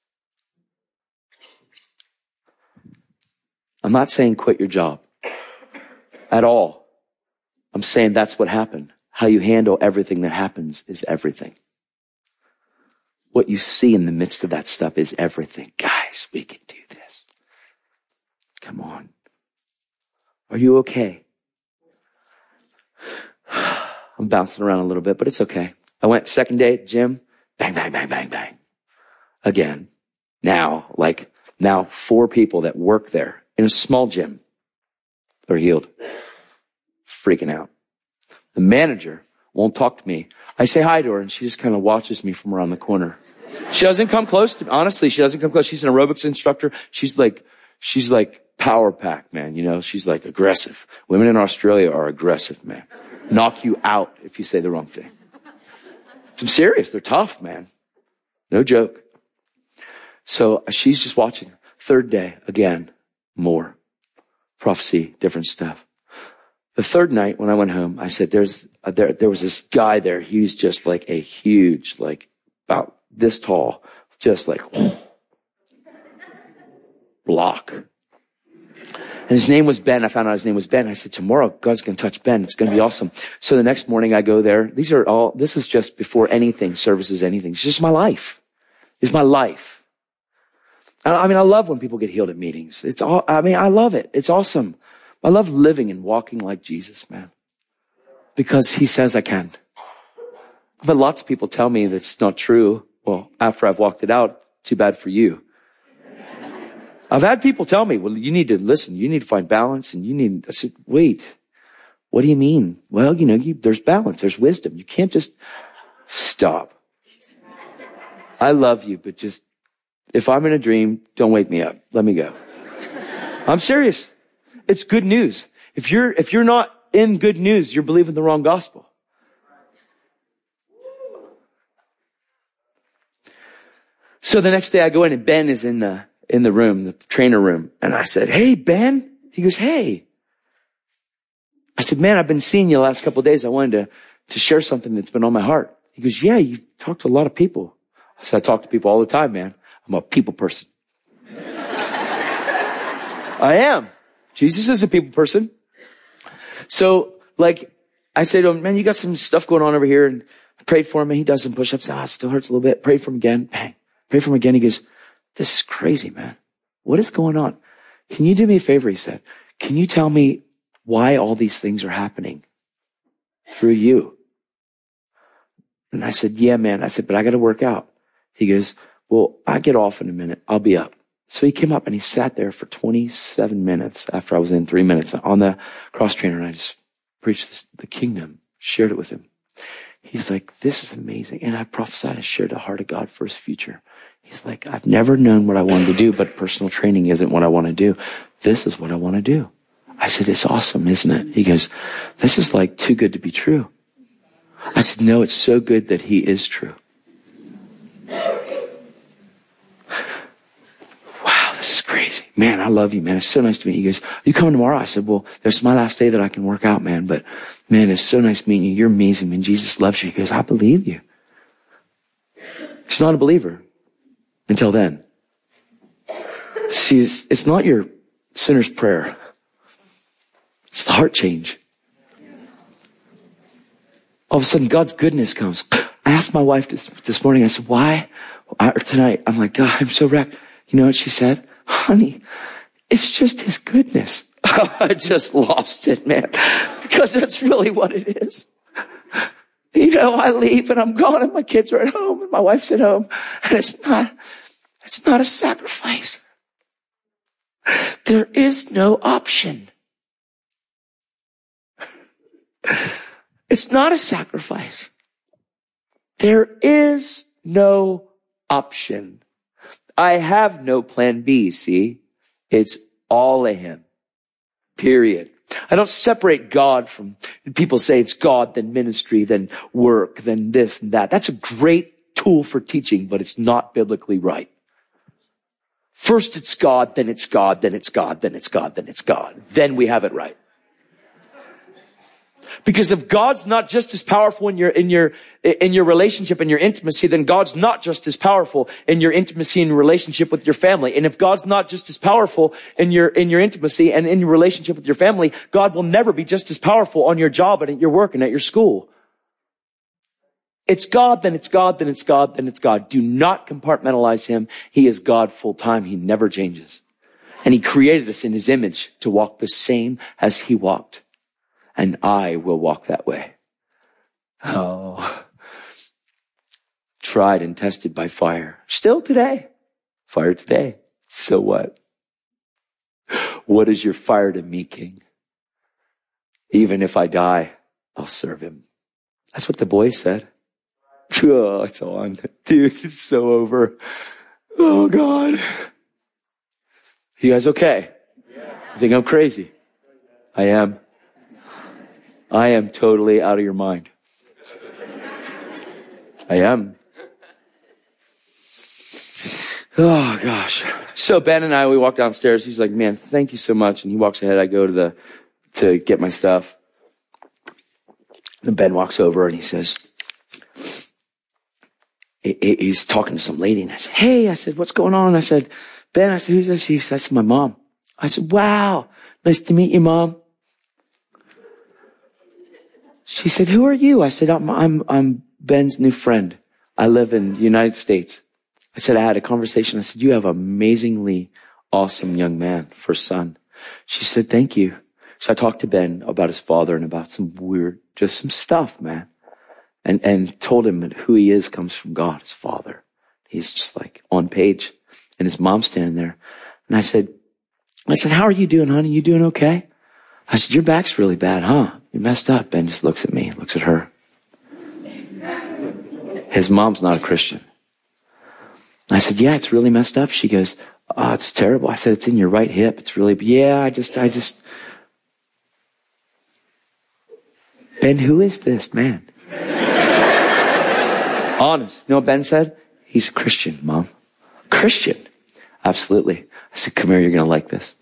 [SPEAKER 1] I'm not saying quit your job at all. I'm saying that's what happened. How you handle everything that happens is everything. What you see in the midst of that stuff is everything. Guys, we can do this. Come on. Are you okay? I'm bouncing around a little bit, but it's okay. I went second day, gym, bang, bang, bang, bang, bang. Again. Now, like, now four people that work there in a small gym are healed. Freaking out. The manager won't talk to me. I say hi to her and she just kind of watches me from around the corner. She doesn't come close to me. Honestly, she doesn't come close. She's an aerobics instructor. She's like, she's like power pack, man. You know, she's like aggressive. Women in Australia are aggressive, man. Knock you out if you say the wrong thing. I'm serious. They're tough, man. No joke. So she's just watching. Third day, again, more prophecy, different stuff. The third night when I went home, I said, there's, uh, there, there was this guy there. He was just like a huge, like about this tall, just like block. And his name was Ben. I found out his name was Ben. I said, tomorrow God's going to touch Ben. It's going to be awesome. So the next morning I go there. These are all, this is just before anything services anything. It's just my life. It's my life. I, I mean, I love when people get healed at meetings. It's all, I mean, I love it. It's awesome. I love living and walking like Jesus, man, because he says I can. I've had lots of people tell me that's not true. Well, after I've walked it out, too bad for you. I've had people tell me, well, you need to listen. You need to find balance and you need, I said, wait, what do you mean? Well, you know, you, there's balance. There's wisdom. You can't just stop. I love you, but just, if I'm in a dream, don't wake me up. Let me go. I'm serious. It's good news. If you're, if you're not in good news, you're believing the wrong gospel. So the next day I go in and Ben is in the, in the room, the trainer room. And I said, hey, Ben. He goes, hey. I said, man, I've been seeing you the last couple of days. I wanted to, to share something that's been on my heart. He goes, yeah, you've talked to a lot of people. I said, I talk to people all the time, man. I'm a people person. I am. Jesus is a people person. So, like, I say to him, man, you got some stuff going on over here. And I prayed for him, and he does some push-ups. Ah, it still hurts a little bit. Prayed for him again. Bang. Prayed for him again. He goes, this is crazy, man. what is going on? Can you do me a favor? He said, can you tell me why all these things are happening through you? And I said, yeah, man. I said, but I got to work out. He goes, well, I get off in a minute. I'll be up. So he came up and he sat there for twenty-seven minutes after I was in three minutes on the cross trainer. And I just preached the kingdom, shared it with him. He's like, this is amazing. And I prophesied, I shared the heart of God for his future. He's like, I've never known what I wanted to do, but personal training isn't what I want to do. This is what I want to do. I said, it's awesome, isn't it? He goes, this is like too good to be true. I said, no, it's so good that he is true. Wow, this is crazy. Man, I love you, man. It's so nice to meet you. He goes, are you coming tomorrow? I said, well, this is my last day that I can work out, man. But man, it's so nice meeting you. You're amazing, man. Jesus loves you. He goes, I believe you. He's not a believer until then. See, it's, it's not your sinner's prayer. It's the heart change. All of a sudden, God's goodness comes. I asked my wife this, this morning, I said, why? Or tonight, I'm like, God, I'm so wrecked. You know what she said? Honey, it's just his goodness. I just lost it, man. Because that's really what it is. You know, I leave and I'm gone and my kids are at home and my wife's at home. And it's not, it's not a sacrifice. There is no option. It's not a sacrifice. There is no option. I have no plan B, see? It's all of him. Period. I don't separate God from, people say it's God, then ministry, then work, then this and that. That's a great tool for teaching, but it's not biblically right. First it's God, then it's God, then it's God, then it's God, then it's God. Then we have it right. Because if God's not just as powerful in your, in your, in your relationship and your intimacy, then God's not just as powerful in your intimacy and your relationship with your family. And if God's not just as powerful in your, in your intimacy and in your relationship with your family, God will never be just as powerful on your job and at your work and at your school. It's God, then it's God, then it's God, then it's God. Do not compartmentalize him. He is God full time. He never changes. And he created us in his image to walk the same as he walked. And I will walk that way. Oh, tried and tested by fire. Still today. Fire today. So what? What is your fire to me, King? Even if I die, I'll serve him. That's what the boy said. Oh, it's on. Dude, it's so over. Oh, God. You guys okay? You think I'm crazy? I am. I am totally out of your mind. I am. Oh, gosh. So Ben and I, we walk downstairs. He's like, man, thank you so much. And he walks ahead. I go to the, to get my stuff. And Ben walks over and he says, he's talking to some lady. And I said, hey, I said, what's going on? I said, Ben, I said, who's this? He said, that's my mom. I said, wow, nice to meet you, Mom. She said, who are you? I said, I'm, I'm, I'm Ben's new friend. I live in the United States. I said, I had a conversation. I said, you have an amazingly awesome young man for a son. She said, thank you. So I talked to Ben about his father and about some weird, just some stuff, man. And, and told him that who he is comes from God, his father. He's just like on page. And his mom's standing there. And I said, I said, how are you doing, honey? You doing okay? I said, your back's really bad, huh? You messed up. Ben just looks at me, looks at her. His mom's not a Christian. I said, yeah, it's really messed up. She goes, oh, it's terrible. I said, it's in your right hip. It's really, yeah, I just, I just. Ben, who is this man? Honest. You know what Ben said? He's a Christian, Mom. Christian? Absolutely. I said, come here, you're going to like this.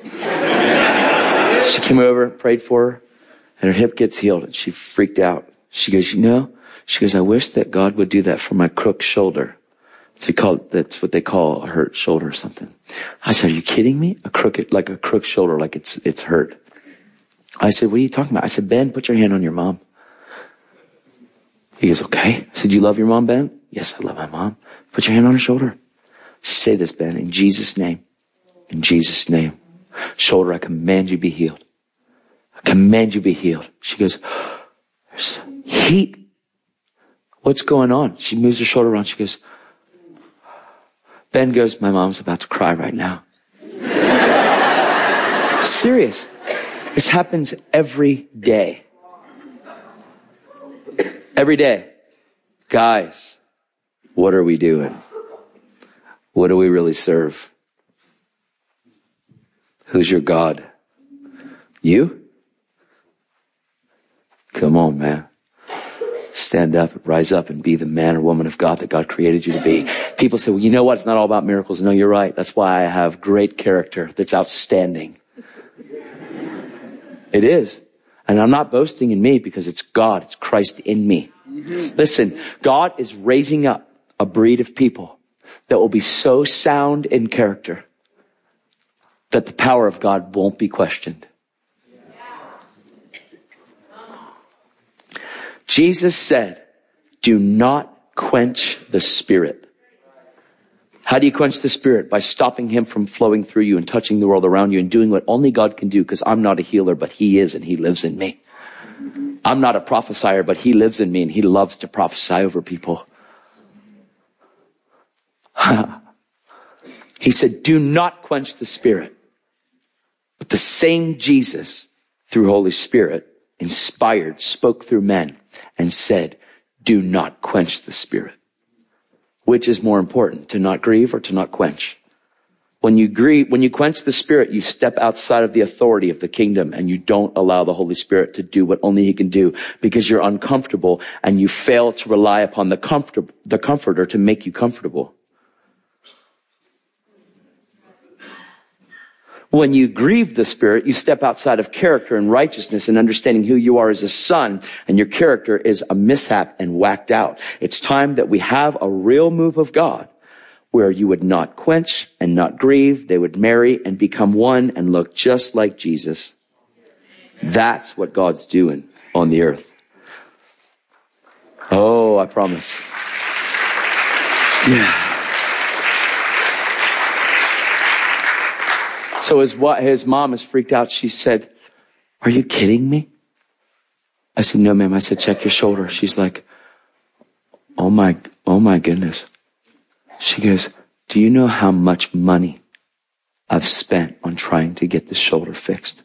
[SPEAKER 1] She came over, prayed for her, and her hip gets healed, and she freaked out. She goes, you know, she goes, I wish that God would do that for my crook shoulder. So we call it, that's what they call a hurt shoulder or something. I said, are you kidding me? A crooked, like a crook shoulder, like it's, it's hurt. I said, what are you talking about? I said, Ben, put your hand on your mom. He goes, okay. I said, you love your mom, Ben? Yes, I love my mom. Put your hand on her shoulder. Say this, Ben, in Jesus' name. in Jesus' name. Shoulder, I command you be healed. I command you be healed. She goes, there's heat. What's going on? She moves her shoulder around. She goes, Ben goes, my mom's about to cry right now. Serious. This happens every day. Every day. Guys, what are we doing? What do we really serve? Who's your God? You? Come on, man. Stand up, rise up, and be the man or woman of God that God created you to be. People say, well, you know what? It's not all about miracles. No, you're right. That's why I have great character that's outstanding. It is. And I'm not boasting in me because it's God. It's Christ in me. Listen, God is raising up a breed of people that will be so sound in character that the power of God won't be questioned. Jesus said, do not quench the Spirit. How do you quench the Spirit? By stopping him from flowing through you and touching the world around you and doing what only God can do, because I'm not a healer, but he is, and he lives in me. I'm not a prophesier, but he lives in me, and he loves to prophesy over people. He said, do not quench the Spirit. But the same Jesus, through Holy Spirit, inspired, spoke through men and said, do not quench the Spirit. Which is more important, to not grieve or to not quench? When you grieve, when you quench the Spirit, you step outside of the authority of the kingdom and you don't allow the Holy Spirit to do what only he can do because you're uncomfortable and you fail to rely upon the comfort, the comforter to make you comfortable. When you grieve the Spirit, you step outside of character and righteousness and understanding who you are as a son, and your character is a mishap and whacked out. It's time that we have a real move of God where you would not quench and not grieve. They would marry and become one and look just like Jesus. That's what God's doing on the earth. Oh, I promise. Yeah. So his, his mom is freaked out. She said, are you kidding me? I said, no, ma'am. I said, check your shoulder. She's like, oh my, oh my goodness. She goes, do you know how much money I've spent on trying to get the shoulder fixed?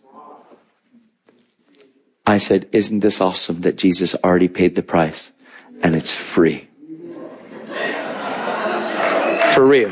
[SPEAKER 1] I said, isn't this awesome that Jesus already paid the price and it's free? For real.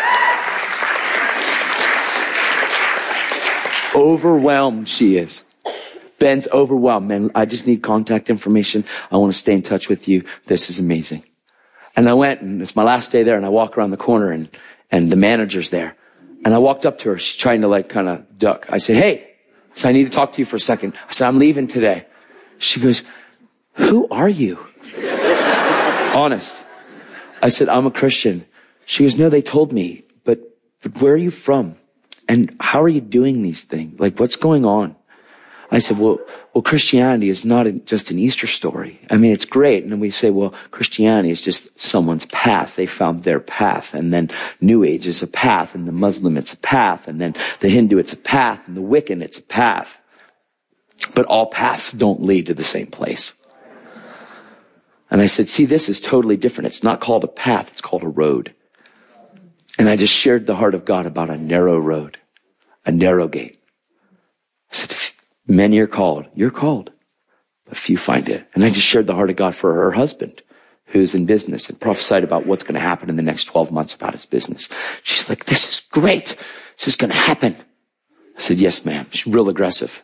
[SPEAKER 1] Overwhelmed she is. Ben's overwhelmed. Man, I just need contact information. I want to stay in touch with you. This is amazing. And I went, and it's my last day there, and I walk around the corner, and, and the manager's there. And I walked up to her. She's trying to like kind of duck. I said, hey, I said, I need to talk to you for a second. I said, I'm leaving today. She goes, who are you? Honest. I said, I'm a Christian. She goes, no, they told me, but, but where are you from? And how are you doing these things? Like, what's going on? I said, well, well, Christianity is not just an Easter story. I mean, it's great. And then we say, well, Christianity is just someone's path. They found their path. And then New Age is a path. And the Muslim, it's a path. And then the Hindu, it's a path. And the Wiccan, it's a path. But all paths don't lead to the same place. And I said, see, this is totally different. It's not called a path. It's called a road. And I just shared the heart of God about a narrow road, a narrow gate. I said, many are called. You're called, but few find it. And I just shared the heart of God for her husband, who's in business, and prophesied about what's going to happen in the next twelve months about his business. She's like, this is great. This is going to happen. I said, yes, ma'am. She's real aggressive.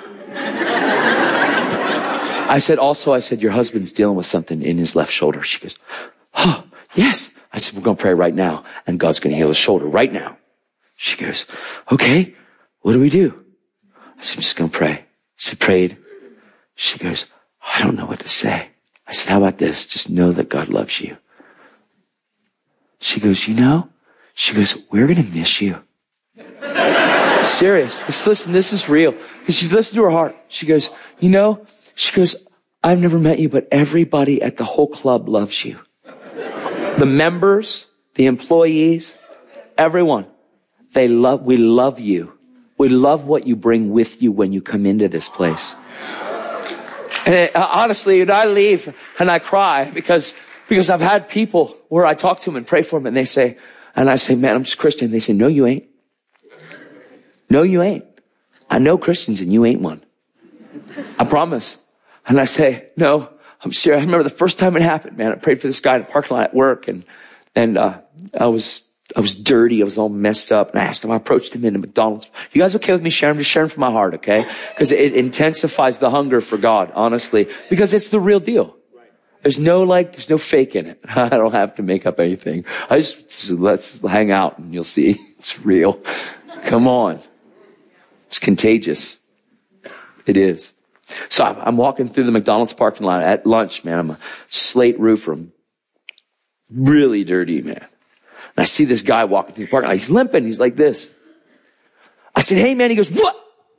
[SPEAKER 1] I said, also, I said, your husband's dealing with something in his left shoulder. She goes, oh, yes. I said, we're going to pray right now, and God's going to heal his shoulder right now. She goes, okay, what do we do? I said, I'm just going to pray. I said, prayed. She goes, I don't know what to say. I said, how about this? Just know that God loves you. She goes, you know? She goes, we're going to miss you. Serious. This, listen, this is real. She listened to her heart. She goes, you know? She goes, I've never met you, but everybody at the whole club loves you. The members, the employees, everyone. They love, we love you. We love what you bring with you when you come into this place. And it, uh, honestly, and I leave and I cry because, because I've had people where I talk to them and pray for them and they say, and I say, man, I'm just Christian. They say, no, you ain't. No, you ain't. I know Christians and you ain't one. I promise. And I say, no, I'm serious. I remember the first time it happened, man. I prayed for this guy in a parking lot at work and, and, uh, I was, I was dirty. I was all messed up. And I asked him, I approached him in a McDonald's. You guys okay with me sharing? I'm just sharing from my heart, okay? Because it intensifies the hunger for God, honestly. Because it's the real deal. There's no like, there's no fake in it. I don't have to make up anything. I just, let's hang out and you'll see. It's real. Come on. It's contagious. It is. So I'm walking through the McDonald's parking lot at lunch, man. I'm a slate roofer. I'm really dirty, man. And I see this guy walking through the parking lot. He's limping. He's like this. I said, hey, man. He goes, what?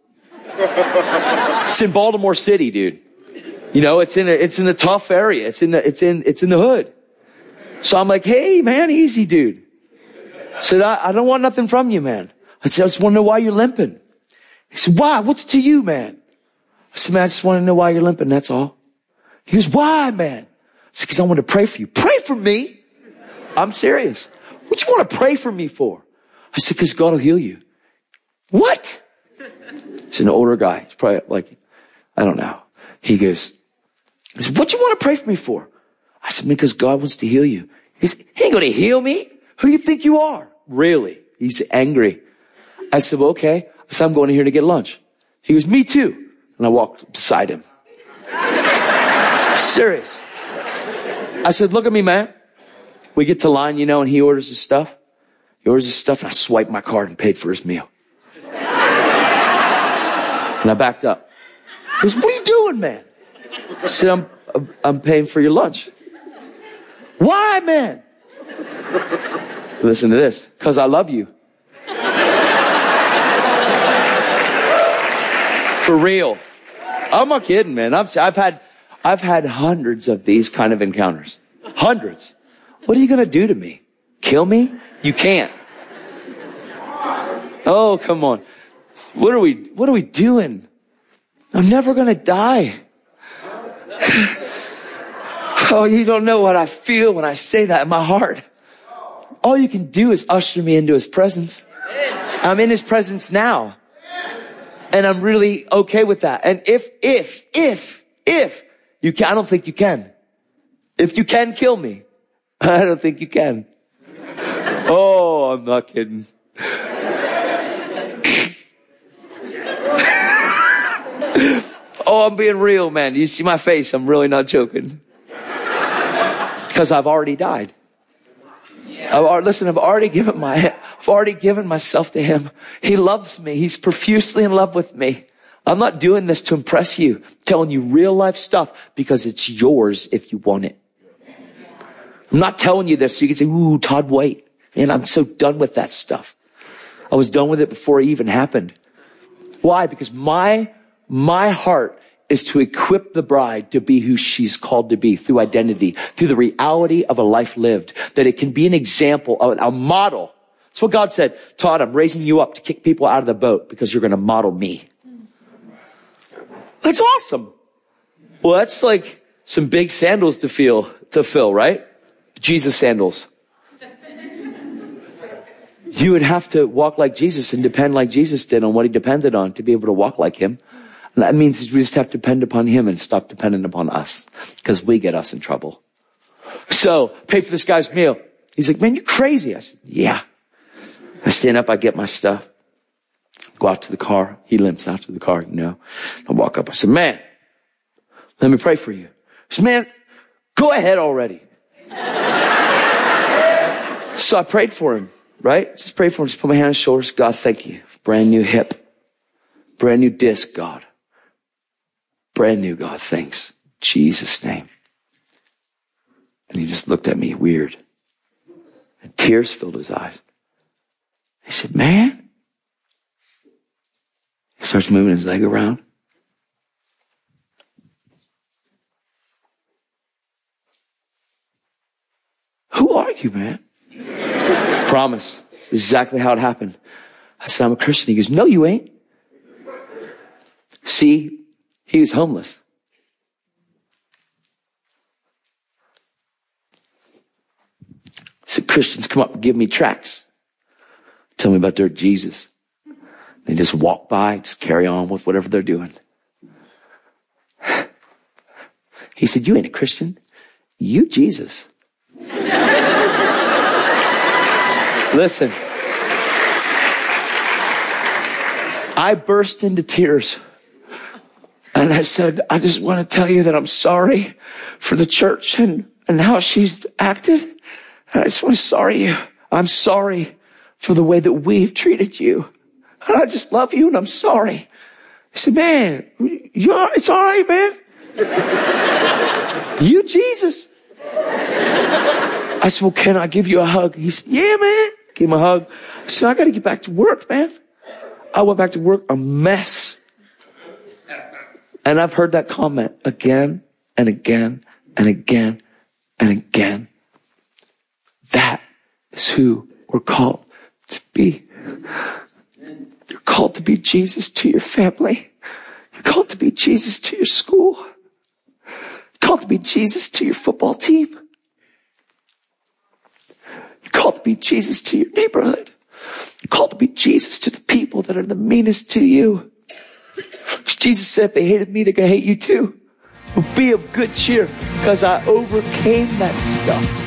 [SPEAKER 1] It's in Baltimore City, dude. You know, it's in a, it's in a tough area. It's in the, it's in, it's in the hood. So I'm like, hey, man, easy, dude. I said, I, I don't want nothing from you, man. I said, I just want to know why you're limping. He said, why? What's it to you, man? I said, man, I just want to know why you're limping. That's all. He goes, why, man? I said, because I want to pray for you. Pray for me? I'm serious. What you want to pray for me for? I said, because God will heal you. What? He's an older guy. He's probably like, I don't know. He goes, he goes, what you want to pray for me for? I said, because God wants to heal you. He said, he ain't going to heal me. Who do you think you are? Really? He's angry. I said, well, okay. I said, I'm going here to get lunch. He goes, me too. And I walked beside him. Serious. I said, look at me, man. We get to line, you know, and he orders his stuff. He orders his stuff, and I swiped my card and paid for his meal. And I backed up. He goes, what are you doing, man? I said, I'm, I'm paying for your lunch. Why, man? Listen to this. Because I love you. For real. I'm not kidding, man. I've, I've had, I've had hundreds of these kind of encounters. Hundreds. What are you going to do to me? Kill me? You can't. Oh, come on. What are we, what are we doing? I'm never going to die. Oh, you don't know what I feel when I say that in my heart. All you can do is usher me into his presence. I'm in his presence now. And I'm really okay with that. And if, if, if, if you can, I don't think you can. If you can kill me, I don't think you can. Oh, I'm not kidding. Oh, I'm being real, man. You see my face? I'm really not joking. Because I've already died. I've, listen, I've already given my, I've already given myself to him. He loves me. He's profusely in love with me. I'm not doing this to impress you. I'm telling you real life stuff because it's yours if you want it. I'm not telling you this so you can say, ooh, Todd White. Man, I'm so done with that stuff. I was done with it before it even happened. Why? Because my, my heart is to equip the bride to be who she's called to be through identity, through the reality of a life lived, that it can be an example, a model. That's what God said. Todd, I'm raising you up to kick people out of the boat because you're going to model me. That's awesome. Well, that's like some big sandals to feel, to fill, right? Jesus sandals. You would have to walk like Jesus and depend like Jesus did on what he depended on to be able to walk like him. And that means we just have to depend upon him and stop depending upon us because we get us in trouble. So, pay for this guy's meal. He's like, man, you're crazy. I said, yeah. I stand up, I get my stuff, go out to the car. He limps out to the car, you know. I walk up, I said, man, let me pray for you. He said, man, go ahead already. So I prayed for him, right? Just prayed for him, just put my hand on his shoulders. God, thank you. Brand new hip. Brand new disc, God. Brand new, God, thanks. Jesus' name. And he just looked at me weird. And tears filled his eyes. He said, man. He starts moving his leg around. Who are you, man? Promise. This is exactly how it happened. I said, I'm a Christian. He goes, no, you ain't. See, he was homeless. So Christians come up and give me tracts. Tell me about their Jesus. They just walk by, just carry on with whatever they're doing. He said, you ain't a Christian. You Jesus. Listen. I burst into tears. And I said, I just want to tell you that I'm sorry for the church and, and how she's acted. And I just want to sorry you. I'm sorry for the way that we've treated you. And I just love you and I'm sorry. He said, man, you're, it's all right, man. You Jesus. I said, well, can I give you a hug? He said, yeah, man. Give him a hug. I said, I got to get back to work, man. I went back to work a mess. And I've heard that comment again and again and again and again. That is who we're called to be. You're called to be Jesus to your family. You're called to be Jesus to your school. You're called to be Jesus to your football team. You're called to be Jesus to your neighborhood. You're called to be Jesus to the people that are the meanest to you. Jesus said, if they hated me, they're going to hate you too. But be of good cheer because I overcame that stuff.